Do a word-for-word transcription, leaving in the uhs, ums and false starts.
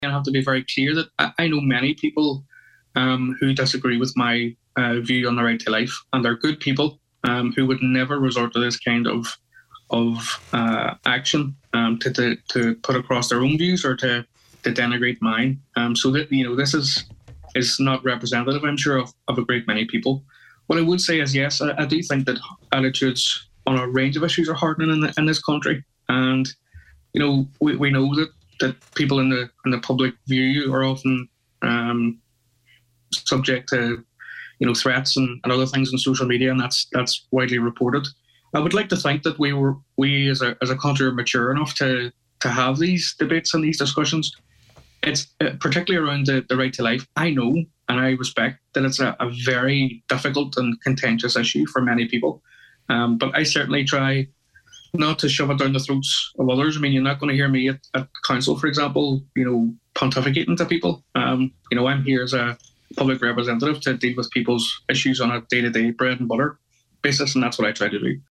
I have to be very clear that I, I know many people um, who disagree with my uh, view on the right to life, and they're good people um, who would never resort to this kind of of uh, action um, to, to to put across their own views or to to denigrate mine. Um, so that you know, this is is not representative, I'm sure, of, of a great many people. What I would say is, yes, I, I do think that attitudes on a range of issues are hardening in, the, in this country, and you know, we, we know that, that people in the in the public view are often um, subject to, you know, threats and, and other things on social media, and that's that's widely reported. I would like to think that we were we as a as a country are mature enough to to have these debates and these discussions. It's uh, particularly around the, the right to life. I know and I respect that it's a, a very difficult and contentious issue for many people, um, but I certainly try not to shove it down the throats of others. I mean, you're not going to hear me at, at council, for example, you know, pontificating to people. Um, you know, I'm here as a public representative to deal with people's issues on a day-to-day bread and butter basis, and that's what I try to do.